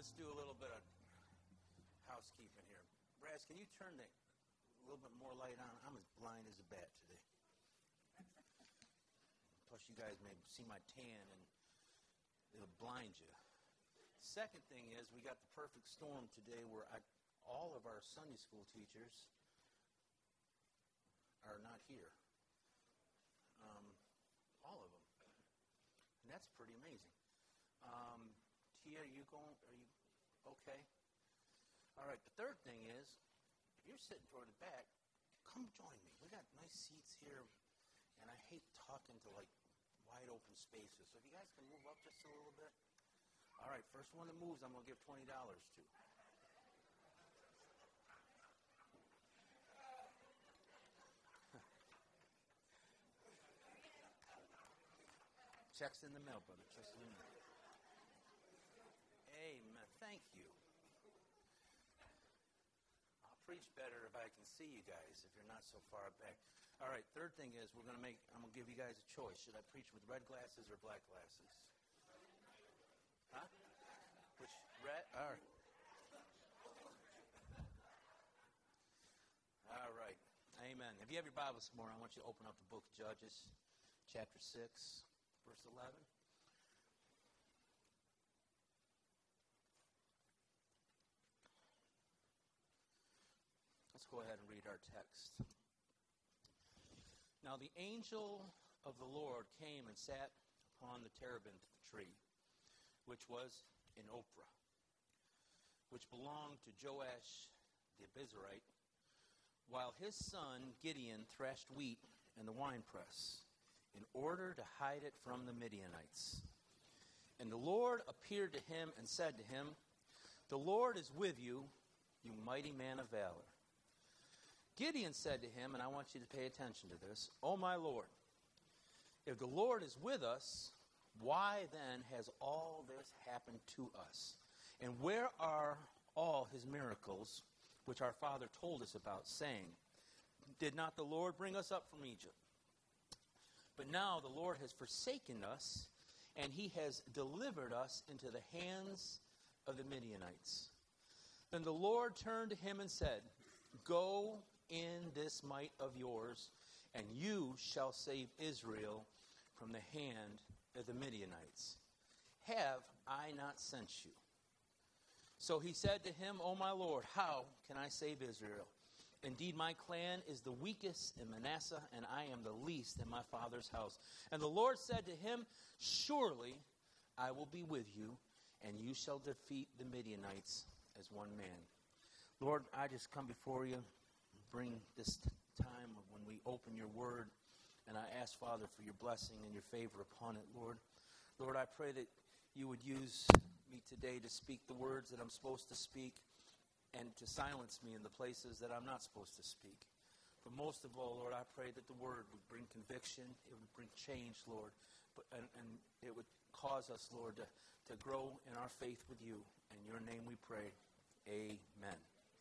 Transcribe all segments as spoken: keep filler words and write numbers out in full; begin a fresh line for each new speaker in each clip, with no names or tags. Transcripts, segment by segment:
let's do a little bit of housekeeping here. Braz, can you turn the, a little bit more light on? I'm as blind as a bat today. Plus, you guys may see my tan, and it'll blind you. Second thing is, we got the perfect storm today where I, all of our Sunday school teachers are not here. Um, all of them. And that's pretty amazing. Um, Tia, are you going? Are you okay? All right. The third thing is, if you're sitting toward the back, come join me. We got nice seats here, and I hate talking to like wide open spaces. So if you guys can move up just a little bit. All right. First one that moves, I'm gonna give twenty dollars to. Check's in the mail, brother. Check's in the mail. Amen. Thank you. I'll preach better if I can see you guys, if you're not so far back. All right, third thing is we're going to make, I'm going to give you guys a choice. Should I preach with red glasses or black glasses? Huh? Which, red? All right. All right. Amen. If you have your Bible this morning, I want you to open up the book of Judges, chapter six. Verse eleven. Let's go ahead and read our text. Now the angel of the Lord came and sat upon the terebinth tree, which was in Ophrah, which belonged to Joash the Abiezrite, while his son Gideon threshed wheat in the winepress, in order to hide it from the Midianites. And the Lord appeared to him and said to him, "The Lord is with you, you mighty man of valor." Gideon said to him, and I want you to pay attention to this, "O my Lord, if the Lord is with us, why then has all this happened to us? And where are all his miracles, which our father told us about, saying, 'Did not the Lord bring us up from Egypt?' But now the Lord has forsaken us, and he has delivered us into the hands of the Midianites." Then the Lord turned to him and said, "Go in this might of yours, and you shall save Israel from the hand of the Midianites. Have I not sent you?" So he said to him, "O my Lord, how can I save Israel? Indeed, my clan is the weakest in Manasseh, and I am the least in my father's house." And the Lord said to him, "Surely I will be with you, and you shall defeat the Midianites as one man." Lord, I just come before you, bring this time when we open your word, and I ask, Father, for your blessing and your favor upon it, Lord. Lord, I pray that you would use me today to speak the words that I'm supposed to speak, and to silence me in the places that I'm not supposed to speak. But most of all, Lord, I pray that the word would bring conviction, it would bring change, Lord, but, and, and it would cause us, Lord, to, to grow in our faith with you. In your name we pray, amen.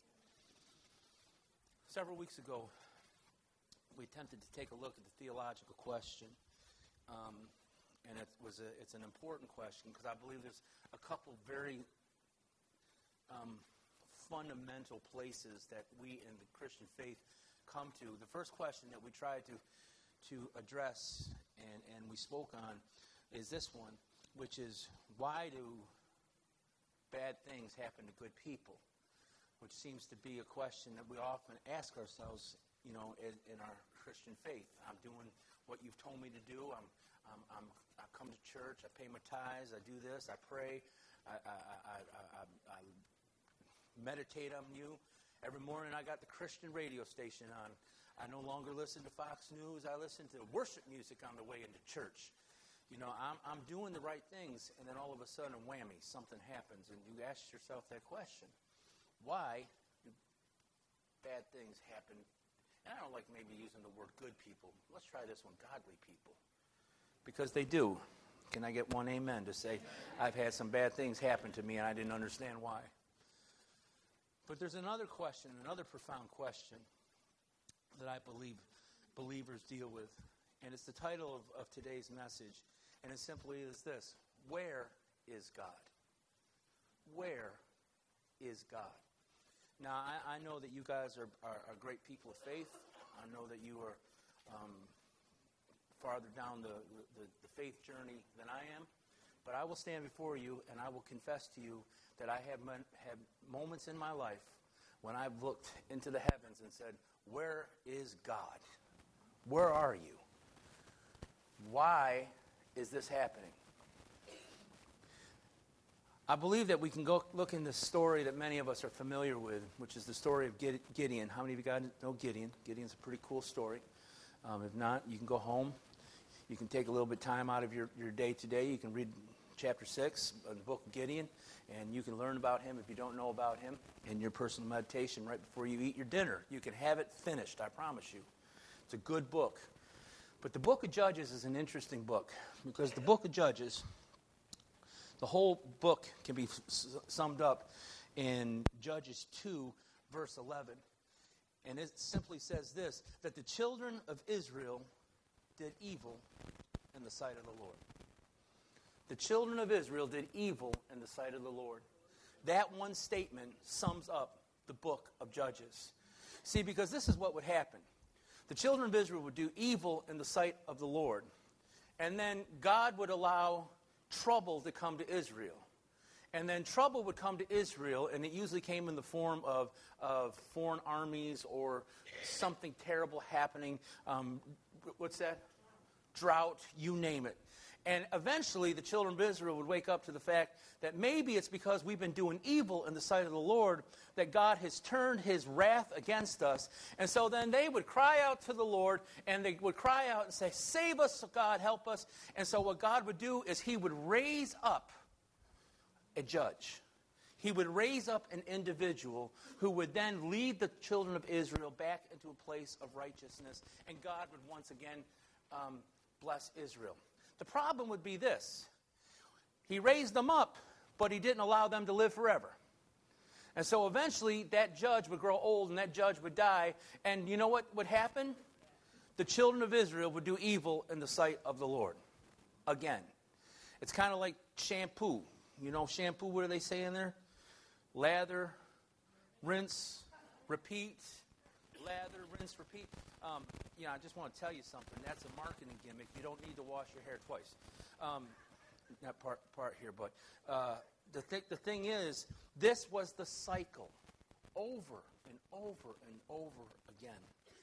Several weeks ago, we attempted to take a look at the theological question, um, and it was a, it's an important question because I believe there's a couple very um, fundamental places that we in the Christian faith come to. The first question that we tried to to address and, and we spoke on is this one, which is, why do bad things happen to good people? Which seems to be a question that we often ask ourselves, you know, in, in our Christian faith. I'm doing what you've told me to do. I'm, I'm, I'm, I come to church. I pay my tithes. I do this. I pray. I, I, I, I, I, I meditate on you. Every morning I got the Christian radio station on. I no longer listen to Fox News. I listen to worship music on the way into church. You know, I'm, I'm doing the right things, and then all of a sudden, whammy, something happens, and you ask yourself that question. Why do bad things happen? And I don't like maybe using the word good people. Let's try this one, godly people. Because they do. Can I get one amen to say, I've had some bad things happen to me, and I didn't understand why. But there's another question, another profound question that I believe believers deal with. And it's the title of, of today's message. And it simply is this: where is God? Where is God? Now, I, I know that you guys are, are, are great people of faith. I know that you are um, farther down the, the, the faith journey than I am. But I will stand before you and I will confess to you that I have mon- had moments in my life when I've looked into the heavens and said, where is God? Where are you? Why is this happening? I believe that we can go look in the story that many of us are familiar with, which is the story of Gideon. How many of you guys know Gideon? Gideon's a pretty cool story. Um, if not, you can go home. You can take a little bit of time out of your, your day today. You can read chapter six of the book of Gideon, and you can learn about him if you don't know about him in your personal meditation right before you eat your dinner. You can have it finished, I promise you. It's a good book. But the book of Judges is an interesting book because the book of Judges, the whole book can be summed up in Judges two, verse eleven. And it simply says this, that the children of Israel did evil in the sight of the Lord. The children of Israel did evil in the sight of the Lord. That one statement sums up the book of Judges. See, because this is what would happen. The children of Israel would do evil in the sight of the Lord. And then God would allow trouble to come to Israel. And then trouble would come to Israel, and it usually came in the form of, of foreign armies or something terrible happening. Um, what's that? Drought, you name it. And eventually the children of Israel would wake up to the fact that maybe it's because we've been doing evil in the sight of the Lord that God has turned his wrath against us. And so then they would cry out to the Lord, and they would cry out and say, save us, God, help us. And so what God would do is he would raise up a judge. He would raise up an individual who would then lead the children of Israel back into a place of righteousness, and God would once again um, bless Israel. The problem would be this. He raised them up, but he didn't allow them to live forever. And so eventually that judge would grow old and that judge would die. And you know what would happen? The children of Israel would do evil in the sight of the Lord. Again. It's kind of like shampoo. You know shampoo, what do they say in there? Lather, rinse, repeat. Lather, rinse, repeat. Um, you know, I just want to tell you something. That's a marketing gimmick. You don't need to wash your hair twice. Um, not part part here, but uh, the th- the thing is, this was the cycle, over and over and over again.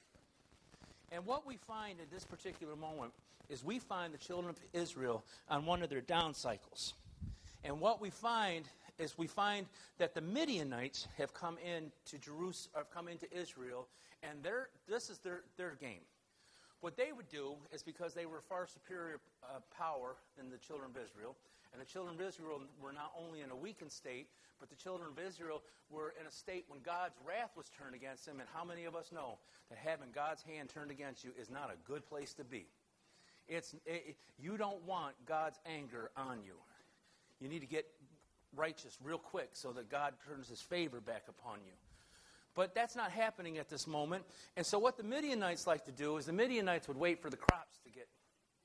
And what we find in this particular moment is we find the children of Israel on one of their down cycles, and what we find is we find that the Midianites have come into Jerusalem, have come into Israel, and their this is their, their game. What they would do is because they were far superior uh, power than the children of Israel, and the children of Israel were not only in a weakened state, but the children of Israel were in a state when God's wrath was turned against them. And how many of us know that having God's hand turned against you is not a good place to be? It's it, you don't want God's anger on you. You need to get righteous real quick so that God turns his favor back upon you. But that's not happening at this moment. And so what the Midianites like to do is the Midianites would wait for the crops to get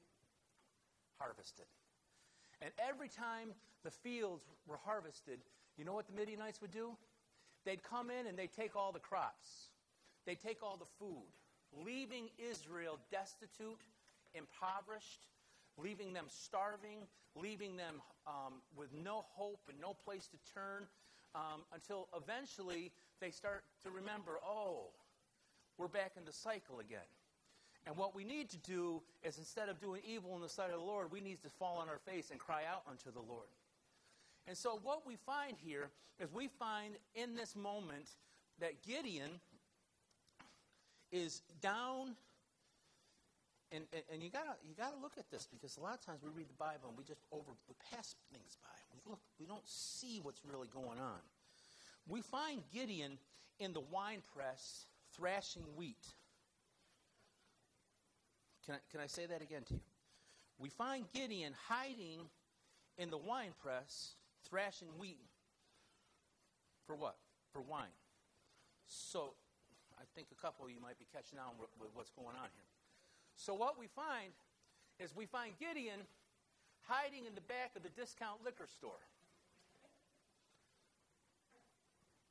harvested. And every time the fields were harvested, you know what the Midianites would do? They'd come in and they'd take all the crops. They'd take all the food, leaving Israel destitute, impoverished, leaving them starving, leaving them um, with no hope and no place to turn, um, until eventually they start to remember, oh, we're back in the cycle again. And what we need to do is, instead of doing evil in the sight of the Lord, we need to fall on our face and cry out unto the Lord. And so what we find here is we find in this moment that Gideon is down. And, and, and you gotta you gotta look at this, because a lot of times we read the Bible and we just over we pass things by. We look we don't see what's really going on. We find Gideon in the wine press thrashing wheat. Can I, can I say that again to you? We find Gideon hiding in the wine press thrashing wheat. For what? For wine. So I think a couple of you might be catching on with, with what's going on here. So what we find is we find Gideon hiding in the back of the discount liquor store.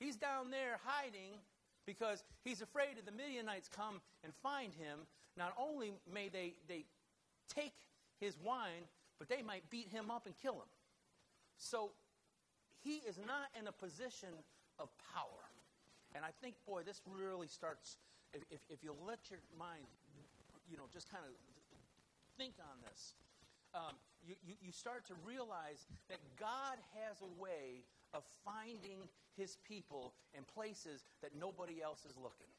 he's down there hiding because he's afraid if the Midianites come and find him, not only may they, they take his wine, but they might beat him up and kill him. So he is not in a position of power. And I think, boy, this really starts, if, if, if you'll let your mind, you know, just kind of think on this, um, you, you, you start to realize that God has a way of finding his people in places that nobody else is looking.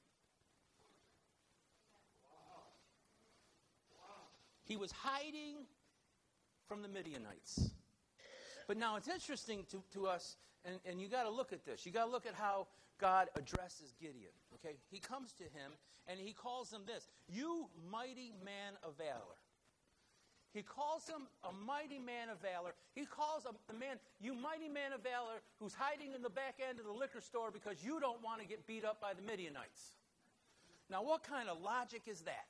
He was hiding from the Midianites. But now it's interesting to, to us, and, and you got to look at this. You got to look at how God addresses Gideon. Okay, he comes to him and he calls him this: "You mighty man of valor." He calls him a mighty man of valor. He calls him the man, "You mighty man of valor, who's hiding in the back end of the liquor store because you don't want to get beat up by the Midianites." Now, what kind of logic is that?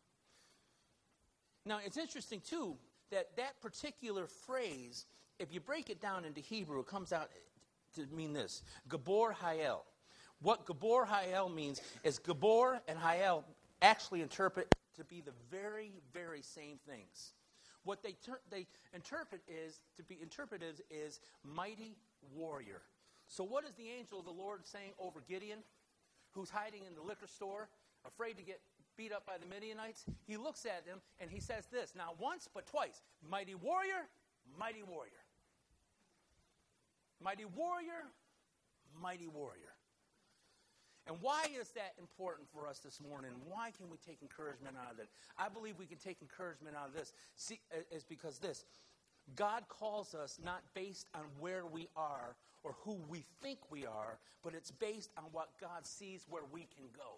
Now, it's interesting too that that particular phrase, if you break it down into Hebrew, it comes out to mean this: Gabor Hayel. What Gabor Hayel means is Gabor and Hayel actually interpret to be the very, very same things. What they ter- they interpret is to be interpreted is mighty warrior. So what is the angel of the Lord saying over Gideon, who's hiding in the liquor store, afraid to get beat up by the Midianites? He looks at them and he says this, not once but twice: mighty warrior, mighty warrior. Mighty warrior, mighty warrior. And why is that important for us this morning? Why can we take encouragement out of it? I believe we can take encouragement out of this. See, is because this: God calls us not based on where we are or who we think we are, but it's based on what God sees where we can go.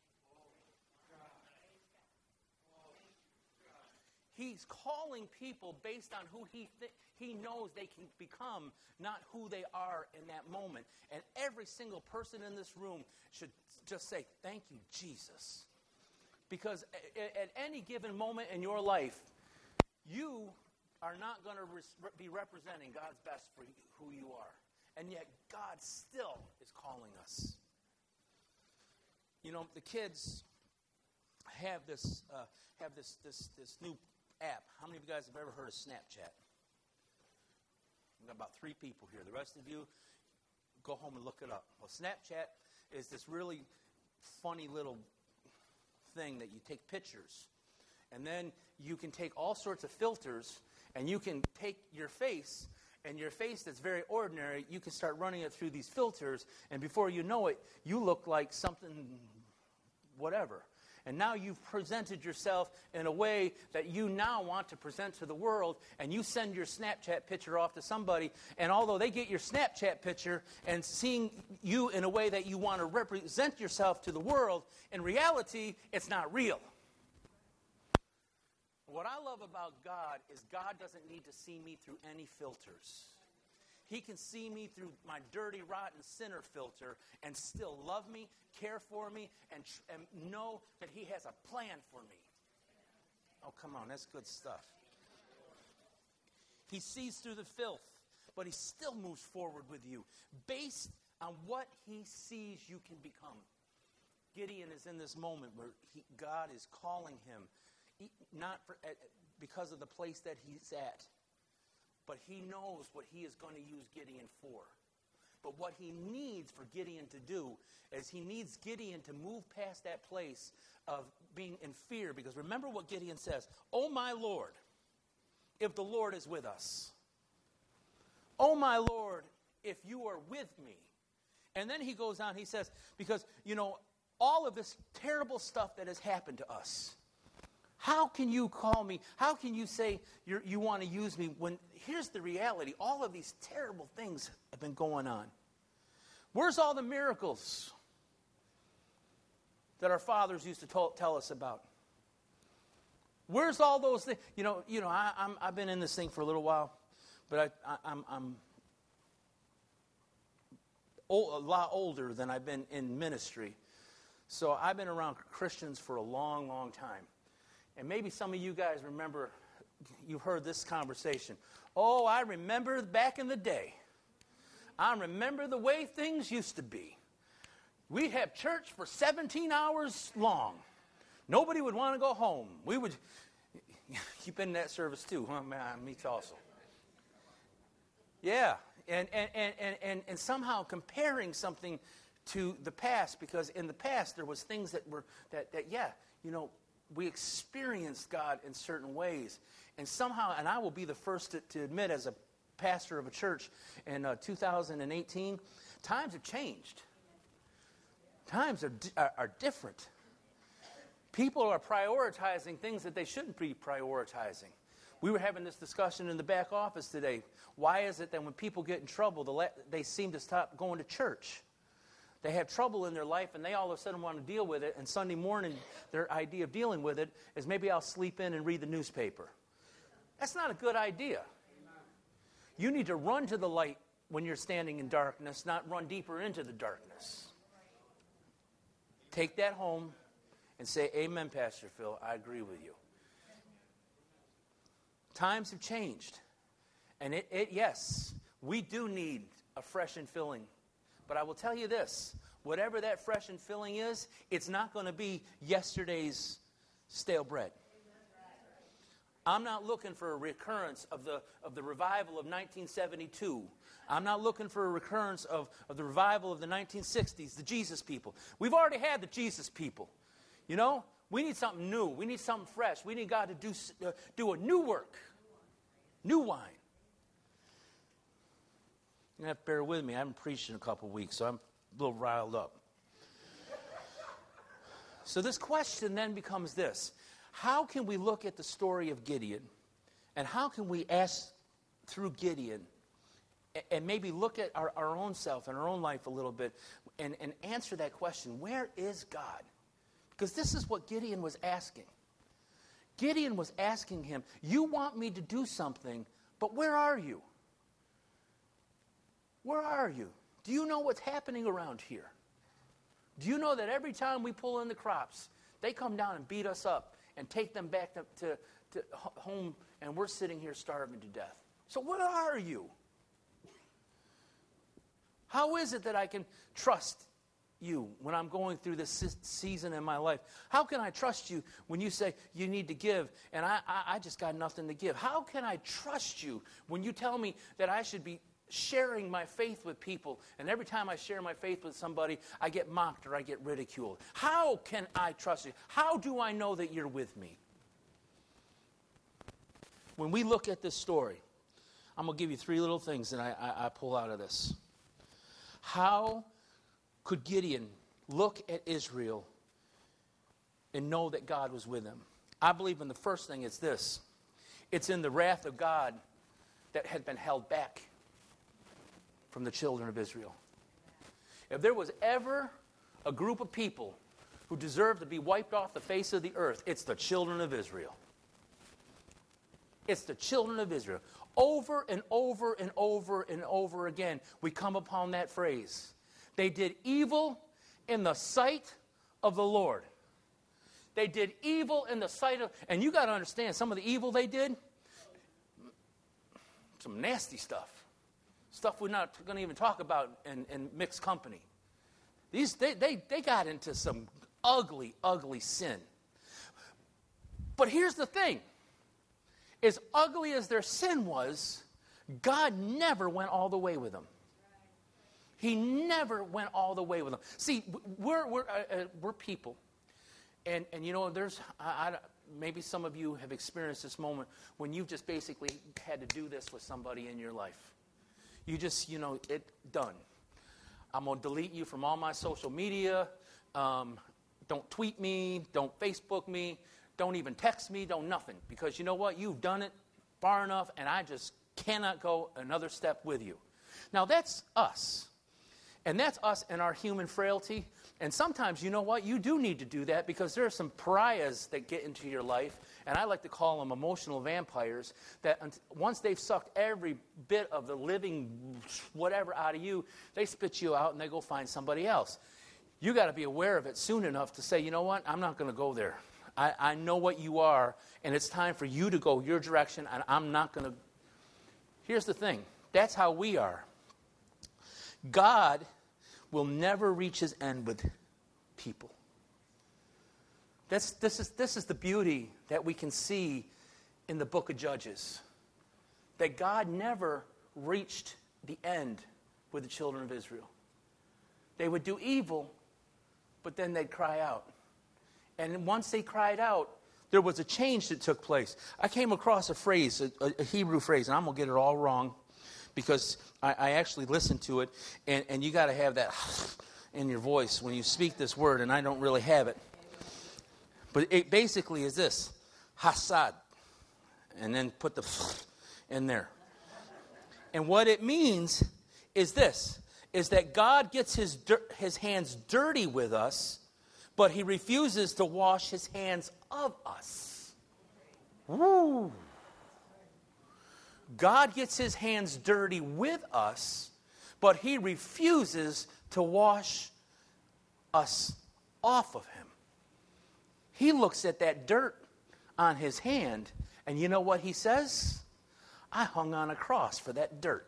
He's calling people based on who he th- he knows they can become, not who they are in that moment. And every single person in this room should just say, "Thank you, Jesus." Because at, at any given moment in your life, you are not going to res- be representing God's best for you, who you are. And yet God still is calling us. You know, the kids have this uh, have this this this new app. How many of you guys have ever heard of Snapchat? We've got about three people here. The rest of you, go home and look it up. Well, Snapchat is this really funny little thing that you take pictures. And then you can take all sorts of filters, and you can take your face, and your face that's very ordinary, you can start running it through these filters, and before you know it, you look like something, whatever. And now you've presented yourself in a way that you now want to present to the world, and you send your Snapchat picture off to somebody, and although they get your Snapchat picture and seeing you in a way that you want to represent yourself to the world, in reality, it's not real. What I love about God is God doesn't need to see me through any filters. He can see me through my dirty, rotten sinner filter and still love me, care for me, and, tr- and know that he has a plan for me. Oh, come on, that's good stuff. He sees through the filth, but he still moves forward with you based on what he sees you can become. Gideon is in this moment where he, God is calling him, he, not for, uh, because of the place that he's at, but he knows what he is going to use Gideon for. But what he needs for Gideon to do is he needs Gideon to move past that place of being in fear. Because remember what Gideon says: "Oh my Lord, if the Lord is with us. Oh my Lord, if you are with me." And then he goes on, he says, because, you know, all of this terrible stuff that has happened to us, how can you call me? How can you say you're, you want to use me when, here's the reality, all of these terrible things have been going on. Where's all the miracles that our fathers used to tell, tell us about? Where's all those things? You know, you know, I, I'm, I've been in this thing for a little while, but I, I, I'm, I'm old, a lot older than I've been in ministry. So I've been around Christians for a long, long time. And maybe some of you guys remember, you've heard this conversation. "Oh, I remember back in the day. I remember the way things used to be. We'd have church for seventeen hours long. Nobody would want to go home. We would, you've been in that service too, huh? Man, me also. Yeah, and, and, and, and, and somehow comparing something to the past, because in the past there was things that were, that, that yeah, you know, we experienced God in certain ways. And somehow, and I will be the first to, to admit as a pastor of a church in uh, two thousand eighteen, times have changed. Times are, are, are different. People are prioritizing things that they shouldn't be prioritizing. We were having this discussion in the back office today. Why is it that when people get in trouble, the la- they seem to stop going to church? They have trouble in their life, and they all of a sudden want to deal with it, and Sunday morning, their idea of dealing with it is maybe I'll sleep in and read the newspaper. That's not a good idea. You need to run to the light when you're standing in darkness, not run deeper into the darkness. Take that home and say, amen, Pastor Phil, I agree with you. Times have changed. And it, it yes, we do need a fresh and filling. But I will tell you this, whatever that fresh and filling is, it's not going to be yesterday's stale bread. I'm not looking for a recurrence of the of the revival of nineteen seventy-two. I'm not looking for a recurrence of, of the revival of the nineteen sixties, the Jesus people. We've already had the Jesus people. You know, we need something new. We need something fresh. We need God to do, uh, do a new work, new wine. You're going to have to bear with me. I haven't preached in a couple of weeks, so I'm a little riled up. So this question then becomes this. How can we look at the story of Gideon, and how can we ask through Gideon, and maybe look at our, our own self and our own life a little bit, and, and answer that question, where is God? Because this is what Gideon was asking. Gideon was asking him, you want me to do something, but where are you? Where are you? Do you know what's happening around here? Do you know that every time we pull in the crops, they come down and beat us up and take them back to, to, to home, and we're sitting here starving to death? So where are you? How is it that I can trust you when I'm going through this season in my life? How can I trust you when you say you need to give and I, I, I just got nothing to give? How can I trust you when you tell me that I should be sharing my faith with people, and every time I share my faith with somebody, I get mocked or I get ridiculed? How can I trust you? How do I know that you're with me? When we look at this story, I'm going to give you three little things that I, I, I pull out of this. How could Gideon look at Israel and know that God was with him? I believe in the first thing it's this. It's in the wrath of God that had been held back from the children of Israel. If there was ever a group of people who deserve to be wiped off the face of the earth, it's the children of Israel. It's the children of Israel. Over and over and over and over again, we come upon that phrase. They did evil in the sight of the Lord. They did evil in the sight of, and you got to understand, some of the evil they did, some nasty stuff. Stuff we're not going to even talk about in, in mixed company. These they, they, they got into some ugly, ugly sin. But here's the thing. As ugly as their sin was, God never went all the way with them. He never went all the way with them. See, we're we're uh, we're people, and and you know there's I, I, maybe some of you have experienced this moment when you've just basically had to do this with somebody in your life. You just, you know, it done. I'm going to delete you from all my social media. Um, don't tweet me. Don't Facebook me. Don't even text me. Don't nothing. Because you know what? You've done it far enough, and I just cannot go another step with you. Now, that's us. And that's us and our human frailty. And sometimes, you know what? You do need to do that because there are some pariahs that get into your life, and I like to call them emotional vampires, that once they've sucked every bit of the living whatever out of you, they spit you out and they go find somebody else. You got to be aware of it soon enough to say, you know what? I'm not going to go there. I, I know what you are, and it's time for you to go your direction, and I'm not going to. Here's the thing. That's how we are. God will never reach his end with people. That's, this, is, this is the beauty that we can see in the book of Judges. That God never reached the end with the children of Israel. They would do evil, but then they'd cry out. And once they cried out, there was a change that took place. I came across a phrase, a, a Hebrew phrase, and I'm going to get it all wrong because I, I actually listened to it, and, and you got to have that in your voice when you speak this word, and I don't really have it. But it basically is this, hasad, and then put the in there. And what it means is this, is that God gets his his hands dirty with us, but he refuses to wash his hands of us. Woo! God gets his hands dirty with us, but he refuses to wash us off of him. He looks at that dirt on his hand, and you know what he says? I hung on a cross for that dirt.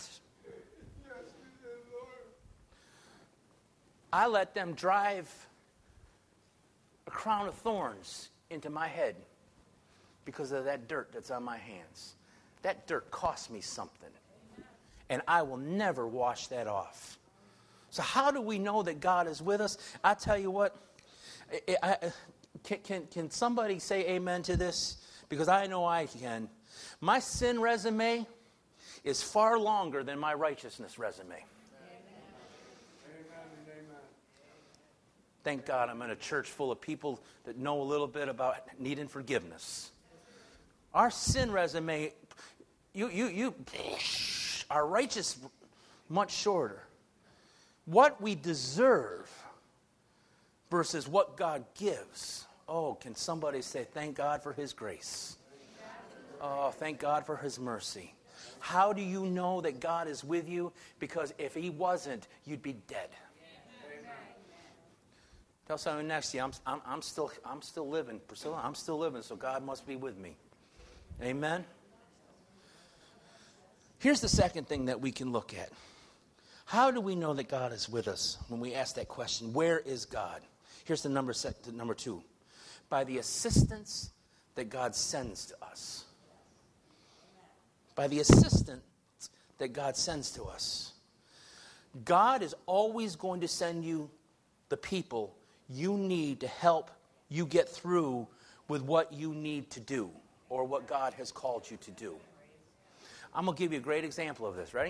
I let them drive a crown of thorns into my head because of that dirt that's on my hands. That dirt cost me something, and I will never wash that off. So how do we know that God is with us? I tell you what, I, I, can, can, can somebody say amen to this? Because I know I can. My sin resume is far longer than my righteousness resume. Thank God I'm in a church full of people that know a little bit about needing forgiveness. Our sin resume, you, you, you, our righteous, much shorter. What we deserve versus what God gives. Oh, can somebody say, thank God for his grace? Oh, thank God for his mercy. How do you know that God is with you? Because if he wasn't, you'd be dead. Tell someone next to you, I'm, I'm, I'm, still, I'm still living. Priscilla, I'm still living, so God must be with me. Amen? Here's the second thing that we can look at. How do we know that God is with us when we ask that question? Where is God? Here's the number, set, the number two. By the assistance that God sends to us. By the assistance that God sends to us. God is always going to send you the people you need to help you get through with what you need to do or what God has called you to do. I'm going to give you a great example of this. Ready?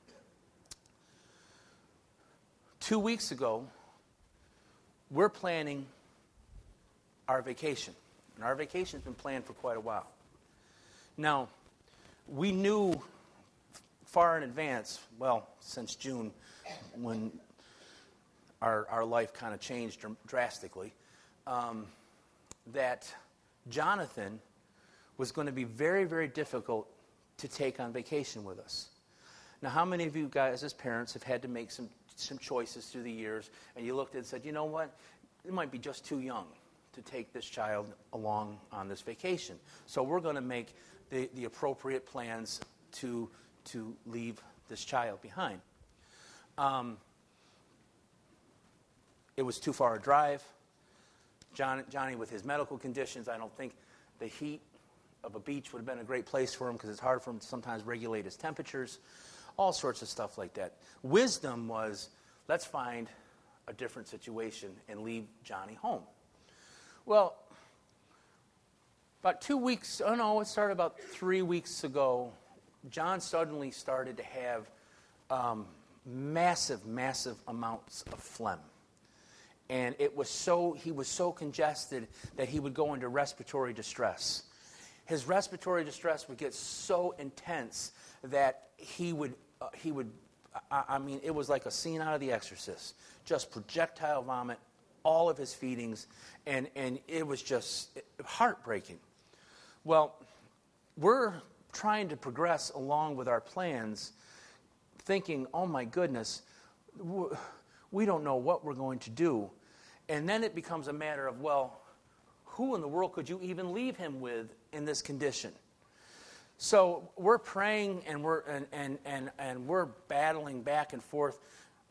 Two weeks ago, we're planning our vacation. And our vacation's been planned for quite a while. Now, we knew far in advance, well, since June, when Our, our life kind of changed dr- drastically, um, that Jonathan was going to be very, very difficult to take on vacation with us. Now, how many of you guys as parents have had to make some, some choices through the years, and you looked and said, you know what, it might be just too young to take this child along on this vacation. So we're going to make the, the appropriate plans to, to leave this child behind. Um, It was too far a drive. John, Johnny, with his medical conditions, I don't think the heat of a beach would have been a great place for him because it's hard for him to sometimes regulate his temperatures, all sorts of stuff like that. Wisdom was, let's find a different situation and leave Johnny home. Well, about two weeks, oh no, it started about three weeks ago, John suddenly started to have um, massive, massive amounts of phlegm. And it was so, he was so congested that he would go into respiratory distress. His respiratory distress would get so intense that he would, uh, he would, I, I mean, it was like a scene out of The Exorcist. Just projectile vomit, all of his feedings, and, and it was just heartbreaking. Well, we're trying to progress along with our plans, thinking, oh my goodness, we don't know what we're going to do. And then it becomes a matter of, well, who in the world could you even leave him with in this condition? So we're praying and we're and and and, and we're battling back and forth.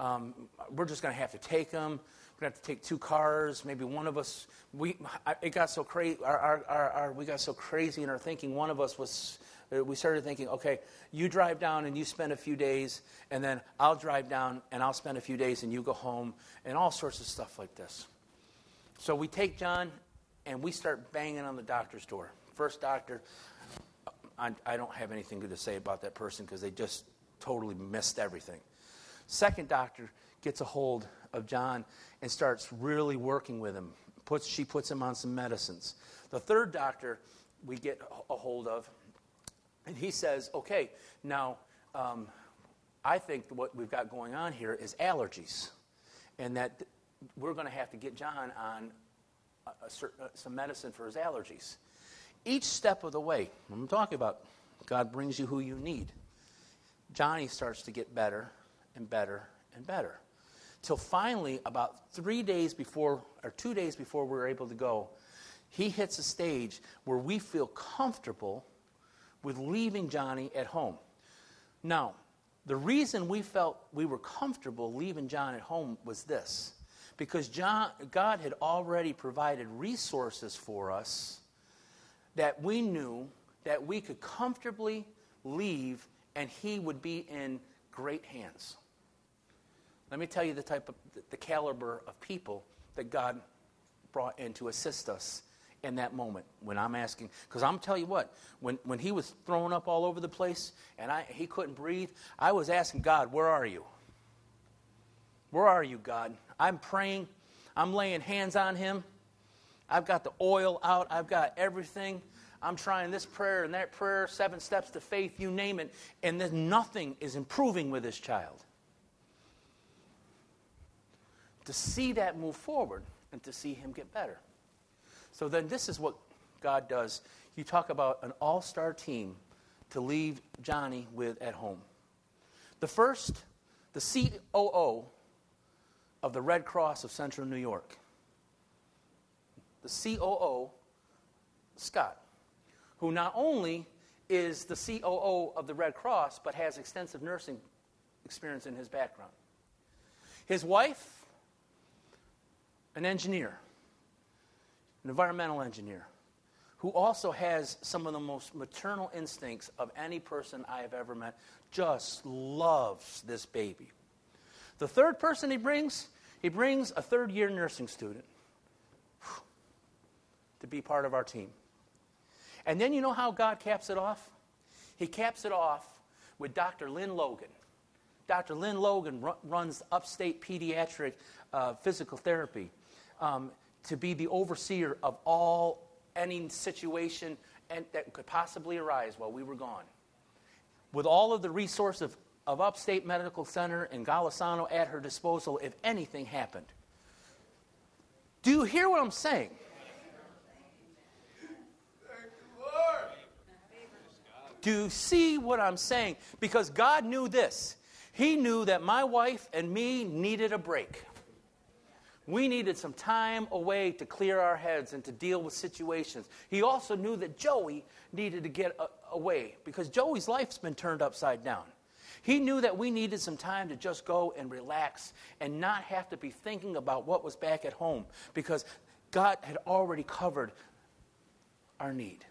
um, we're just going to have to take him. We're going to have to take two cars. Maybe one of us, we I, it got so crazy, our, our, our, our, we got so crazy in our thinking. One of us was, we started thinking, okay, you drive down and you spend a few days, and then I'll drive down and I'll spend a few days and you go home, and all sorts of stuff like this. So we take John and we start banging on the doctor's door. First doctor, I, I don't have anything good to say about that person because they just totally missed everything. Second doctor gets a hold of John and starts really working with him. Puts, she puts him on some medicines. The third doctor we get a hold of, and he says, okay, now um, I think what we've got going on here is allergies, and that th- we're going to have to get John on a, a certain, uh, some medicine for his allergies. Each step of the way, I'm talking about God brings you who you need. Johnny starts to get better and better and better. Till finally, about three days before, or two days before we were able to go, he hits a stage where we feel comfortable with leaving Johnny at home. Now, the reason we felt we were comfortable leaving John at home was this. Because John, God had already provided resources for us that we knew that we could comfortably leave and he would be in great hands. Let me tell you the type of, the caliber of people that God brought in to assist us in that moment when I'm asking. Because I'm telling you what, when, when he was throwing up all over the place and I he couldn't breathe, I was asking God, where are you? Where are you, God? I'm praying. I'm laying hands on him. I've got the oil out. I've got everything. I'm trying this prayer and that prayer, seven steps to faith, you name it. And then nothing is improving with this child. To see that move forward and to see him get better. So then this is what God does. You talk about an all-star team to leave Johnny with at home. The first, the C O O of the Red Cross of Central New York. The C O O, Scott, who not only is the C O O of the Red Cross, but has extensive nursing experience in his background. His wife, an engineer, an environmental engineer, who also has some of the most maternal instincts of any person I have ever met, just loves this baby. The third person he brings, he brings a third-year nursing student to be part of our team. And then you know how God caps it off? He caps it off with Doctor Lynn Logan. Doctor Lynn Logan ru- runs upstate pediatric uh, physical therapy um, to be the overseer of all, any situation and, that could possibly arise while we were gone. With all of the resources of, of Upstate Medical Center and Golisano at her disposal if anything happened. Do you hear what I'm saying? Do you see what I'm saying? Because God knew this. He knew that my wife and me needed a break. We needed some time away to clear our heads and to deal with situations. He also knew that Joey needed to get a- away because Joey's life's been turned upside down. He knew that we needed some time to just go and relax and not have to be thinking about what was back at home because God had already covered our need.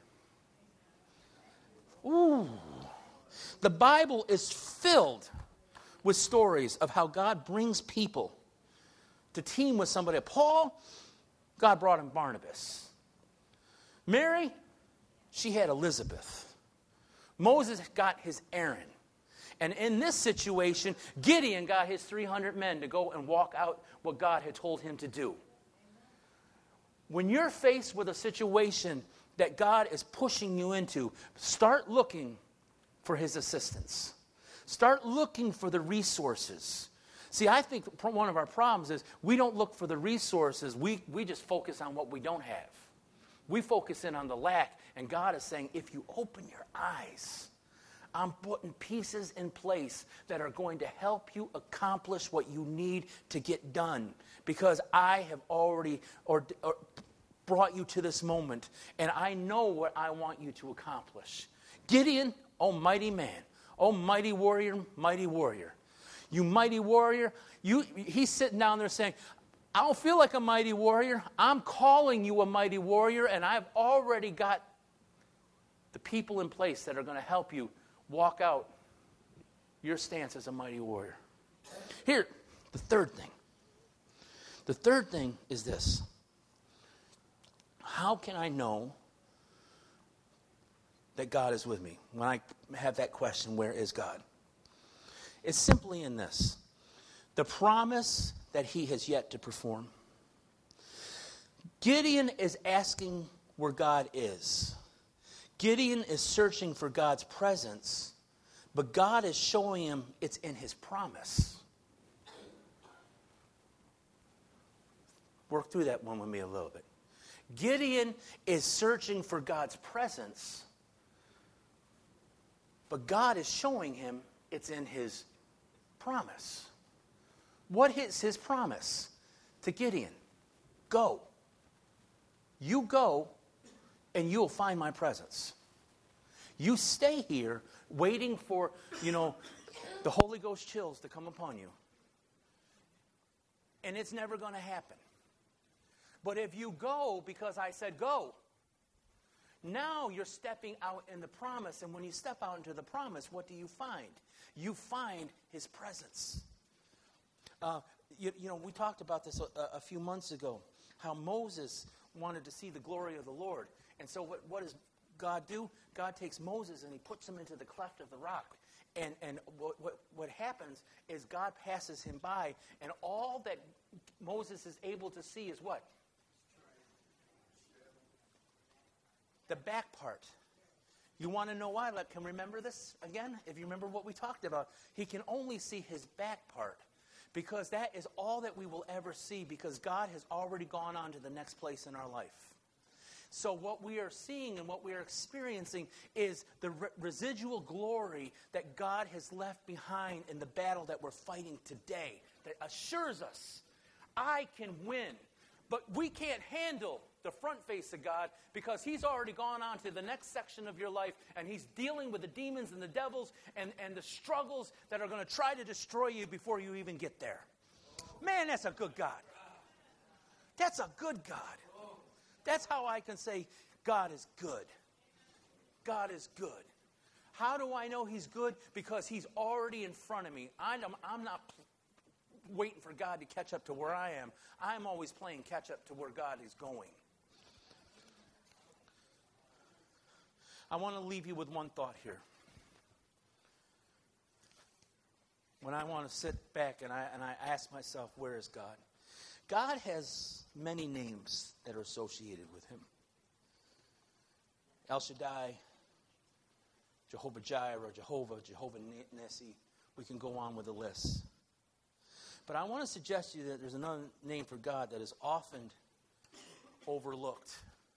Ooh. The Bible is filled with stories of how God brings people to team with somebody. Paul, God brought him Barnabas. Mary, she had Elizabeth. Moses got his Aaron. And in this situation, Gideon got his three hundred men to go and walk out what God had told him to do. When you're faced with a situation that God is pushing you into, start looking for his assistance. Start looking for the resources. See, I think one of our problems is we don't look for the resources. We, we just focus on what we don't have. We focus in on the lack. And God is saying, if you open your eyes, I'm putting pieces in place that are going to help you accomplish what you need to get done. Because I have already or, or brought you to this moment. And I know what I want you to accomplish. Gideon, oh mighty man. Oh mighty warrior, mighty warrior. You mighty warrior. You, he's sitting down there saying, I don't feel like a mighty warrior. I'm calling you a mighty warrior, and I've already got the people in place that are going to help you walk out your stance as a mighty warrior. Here, the third thing. The third thing is this. How can I know that God is with me? When I have that question, where is God? It's simply in this. The promise that he has yet to perform. Gideon is asking where God is. Gideon is searching for God's presence, but God is showing him it's in his promise. Work through that one with me a little bit. Gideon is searching for God's presence, but God is showing him it's in his promise. What is his promise to Gideon? Go. You go, and you'll find my presence. You stay here waiting for, you know, the Holy Ghost chills to come upon you. And it's never going to happen. But if you go because I said go, now you're stepping out in the promise. And when you step out into the promise, what do you find? You find his presence. Uh, you, you know, we talked about this a, a few months ago, how Moses wanted to see the glory of the Lord. And so what, what does God do? God takes Moses and he puts him into the cleft of the rock. And, and what, what, what happens is God passes him by, and all that Moses is able to see is what? The back part. You want to know why? Let can remember this again? If you remember what we talked about, he can only see his back part. Because that is all that we will ever see, because God has already gone on to the next place in our life. So what we are seeing and what we are experiencing is the re- residual glory that God has left behind in the battle that we're fighting today, that assures us, I can win. But we can't handle the front face of God, because he's already gone on to the next section of your life, and he's dealing with the demons and the devils and, and the struggles that are going to try to destroy you before you even get there. Man, that's a good God. That's a good God. That's how I can say God is good. God is good. How do I know he's good? Because he's already in front of me. I'm, I'm not waiting for God to catch up to where I am. I'm always playing catch up to where God is going. I want to leave you with one thought here. When I want to sit back and I, and I ask myself, where is God? God has many names that are associated with him. El Shaddai, Jehovah Jireh, Jehovah, Jehovah Nissi. We can go on with the list. But I want to suggest to you that there's another name for God that is often overlooked.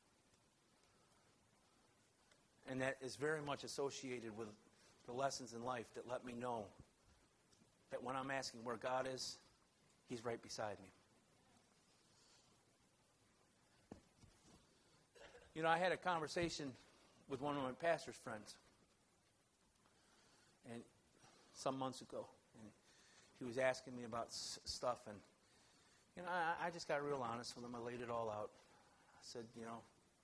And that is very much associated with the lessons in life that let me know that when I'm asking where God is, he's right beside me. You know, I had a conversation with one of my pastor's friends and some months ago. And he was asking me about s- stuff. And, you know, I, I just got real honest with him. I laid it all out. I said, you know,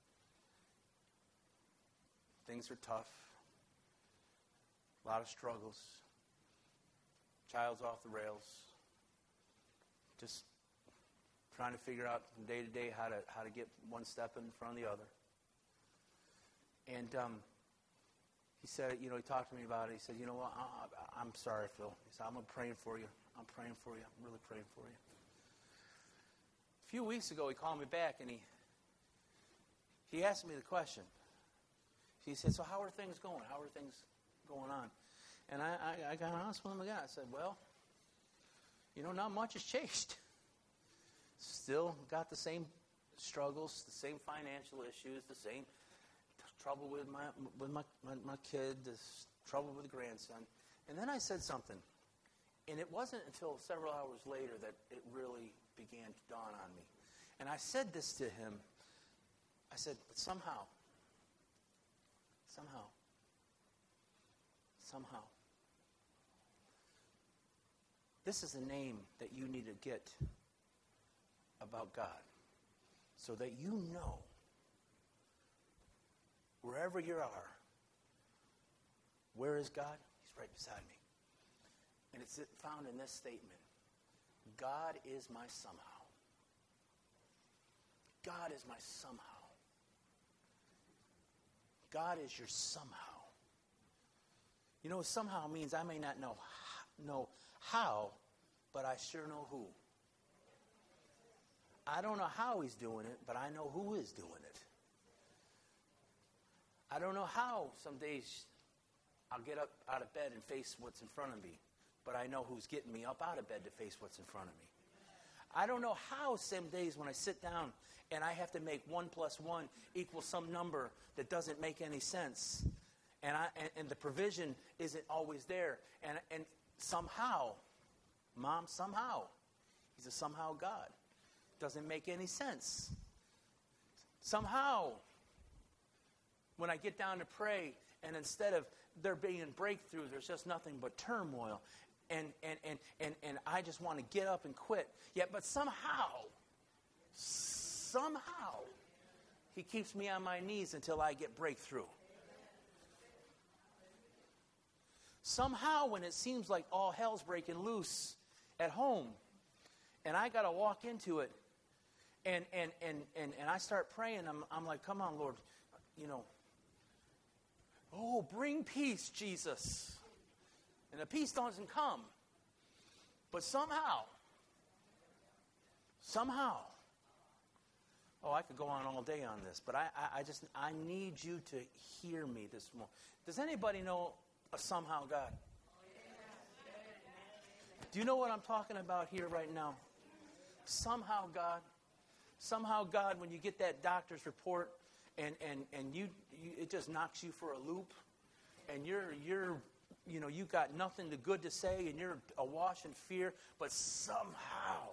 things are tough. A lot of struggles. Child's off the rails. Just trying to figure out from day to day how to how to get one step in front of the other. And um, he said, you know, he talked to me about it. He said, you know what, I, I'm sorry, Phil. He said, I'm praying for you. I'm praying for you. I'm really praying for you. A few weeks ago, he called me back, and he he asked me the question. He said, so how are things going? How are things going on? And I, I, I got honest with him again. I said, well, you know, not much has changed. Still got the same struggles, the same financial issues, the same t- trouble with my with my, my, my kid, this trouble with the grandson. And then I said something. And it wasn't until several hours later that it really began to dawn on me. And I said this to him. I said, but somehow, somehow, somehow, This is a name that you need to get about God so that you know wherever you are, where is God? He's right beside me. And it's found in this statement. God is my somehow. God is my somehow. God is your somehow. You know, somehow means I may not know know how, but I sure know who. I don't know how he's doing it, but I know who is doing it. I don't know how some days I'll get up out of bed and face what's in front of me, but I know who's getting me up out of bed to face what's in front of me. I don't know how some days when I sit down and I have to make one plus one equal some number that doesn't make any sense. And I and, and the provision isn't always there. And and somehow, Mom, somehow, he's a somehow God. Doesn't make any sense. Somehow, when I get down to pray, and instead of there being breakthrough, there's just nothing but turmoil. And and, and, and, and I just want to get up and quit. Yet, but somehow, somehow, he keeps me on my knees until I get breakthrough. Somehow, when it seems like all hell's breaking loose at home, and I got to walk into it, and and, and, and and I start praying, I'm I'm like, come on, Lord, you know, oh, bring peace, Jesus. And the peace doesn't come. But somehow, somehow, oh, I could go on all day on this, but I, I, I just, I need you to hear me this morning. Does anybody know a somehow God? Do you know what I'm talking about here right now? Somehow God. Somehow God, when you get that doctor's report and, and, and you, you it just knocks you for a loop, and you're you're you know, you got nothing to good to say, and you're awash in fear, but somehow,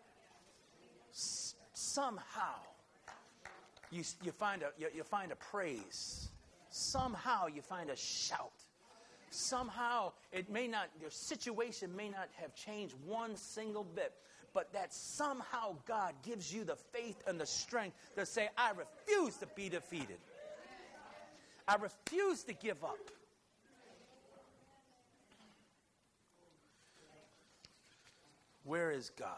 s- somehow, you you find a you, you find a praise. Somehow you find a shout. Somehow it may not, your situation may not have changed one single bit, but that somehow God gives you the faith and the strength to say, I refuse to be defeated. I refuse to give up. Where is God?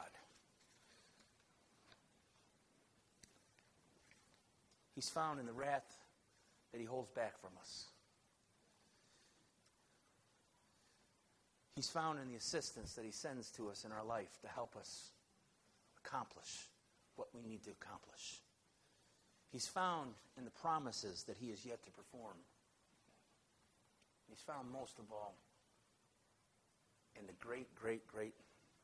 He's found in the wrath that he holds back from us. He's found in the assistance that he sends to us in our life to help us accomplish what we need to accomplish. He's found in the promises that he is yet to perform. He's found most of all in the great, great, great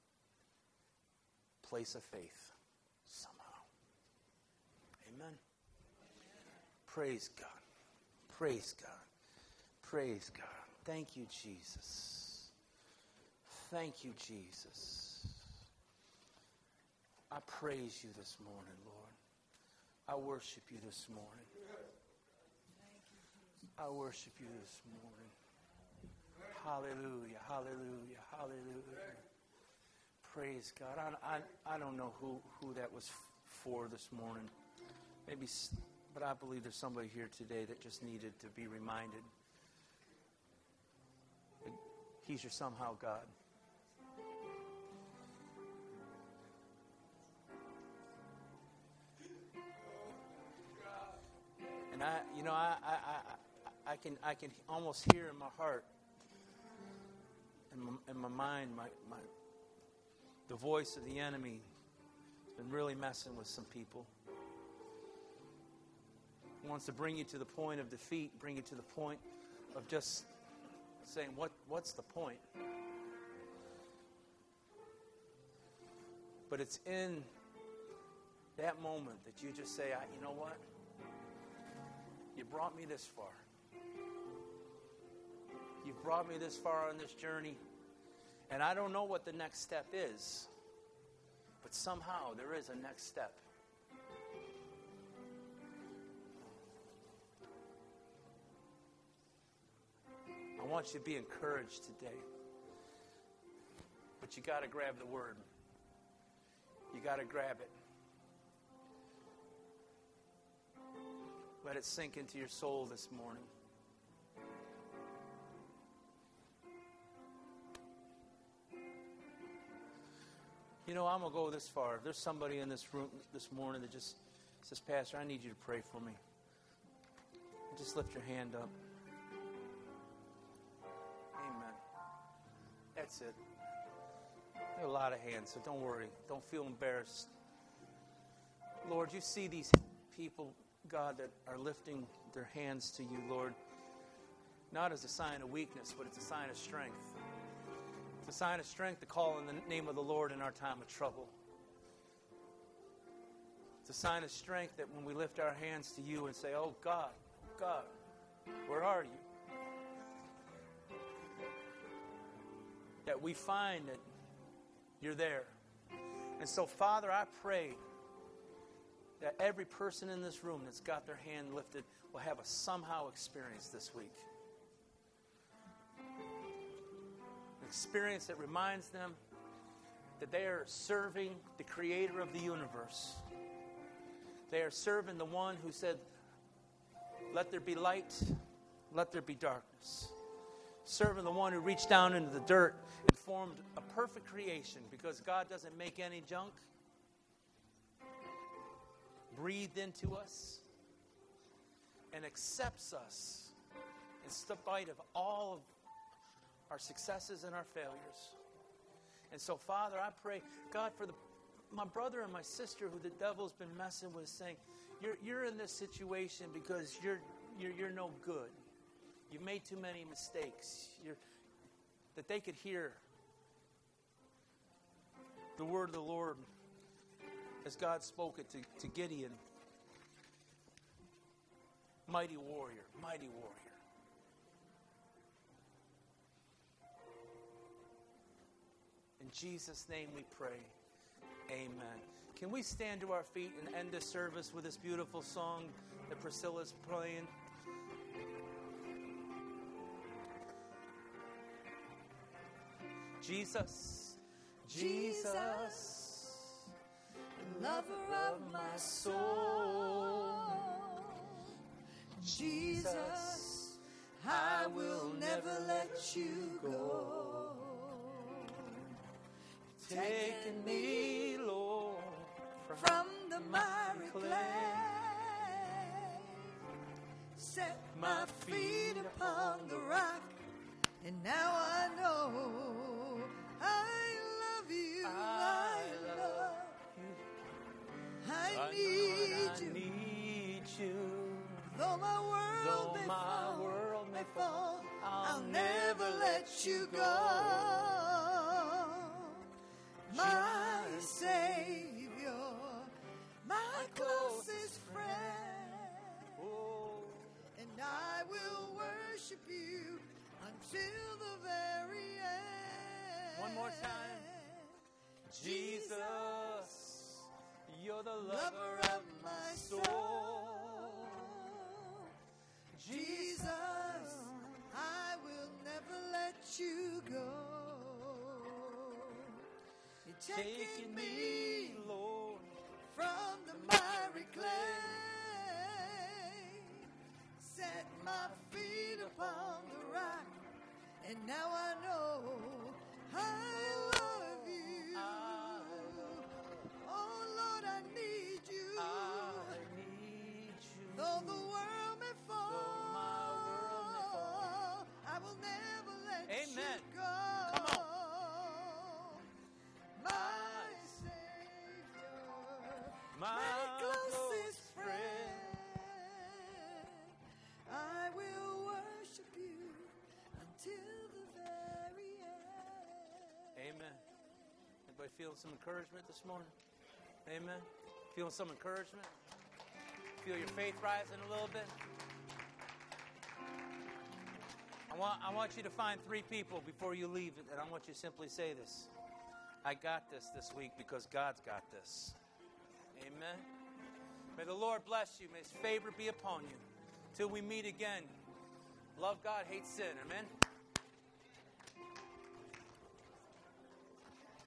place of faith, somehow. Amen. Praise God. Praise God. Praise God. Thank you, Jesus. Thank you, Jesus. I praise you this morning, Lord. I worship you this morning. I worship you this morning. Hallelujah, hallelujah, hallelujah. Praise God. I, I, I don't know who, who that was f- for this morning. Maybe, but I believe there's somebody here today that just needed to be reminded that he's your somehow God. And I, you know, I, I, I, I can, I can almost hear in my heart, in my, in my mind, my, my, the voice of the enemy has been really messing with some people. He wants to bring you to the point of defeat, bring you to the point of just saying, "What? What's the point?" But it's in that moment that you just say, "You know what? You brought me this far. You've brought me this far on this journey, and I don't know what the next step is, but somehow there is a next step." I want you to be encouraged today. But But you got to grab the word. You got to grab it. Let it sink into your soul this morning. You know, I'm going to go this far. If there's somebody in this room this morning that just says, Pastor, I need you to pray for me. Just lift your hand up. Amen. That's it. There are a lot of hands, so don't worry. Don't feel embarrassed. Lord, you see these people, God, that are lifting their hands to you, Lord. Not as a sign of weakness, but it's a sign of strength. It's a sign of strength to call in the name of the Lord in our time of trouble. It's a sign of strength that when we lift our hands to you and say, oh God, God, where are you? That we find that you're there. And so, Father, I pray that every person in this room that's got their hand lifted will have a somehow experience this week. An experience that reminds them that they are serving the Creator of the universe. They are serving the one who said, let there be light, let there be darkness. Serving the one who reached down into the dirt and formed a perfect creation, because God doesn't make any junk. Breathed into us and accepts us in spite of all of our successes and our failures. And so, Father, I pray, God, for the my brother and my sister who the devil's been messing with, saying, you're you're in this situation because you're you're you're no good. You've made too many mistakes. You're, that they could hear the word of the Lord as God spoke it to, to Gideon. Mighty warrior, mighty warrior. In Jesus' name we pray. Amen. Can we stand to our feet and end this service with this beautiful song that Priscilla's playing? Jesus, Jesus, the lover of my soul. Jesus, I will never let you go. Taking me, Lord, from, from the miry clay, set my feet upon the rock, and now I know I love you. I, I love you. I, I need I you. Need you. Though my world, Though may, my fall, world may fall, I'll, I'll never let you go. My Savior, my closest friend, oh. And I will worship you until the very end. One more time. Jesus, you're the lover of my soul. Jesus, I will never let you go. You're taking me, Lord, from the miry clay. Set my feet upon the rock, and now I know I love you. I love oh Lord, I need you. I need you. Though the world may fall, Though my world may fall, I will never let Amen. You go. Come on. My Savior, my, my closest friend, I will worship you until the very end. Amen. Anybody feeling some encouragement this morning? Amen. Feeling some encouragement? Feel your faith rising a little bit? I want, I want you to find three people before you leave, and I want you to simply say this. I got this this week because God's got this. Amen. May the Lord bless you. May His favor be upon you. Till we meet again. Love God, hate sin. Amen.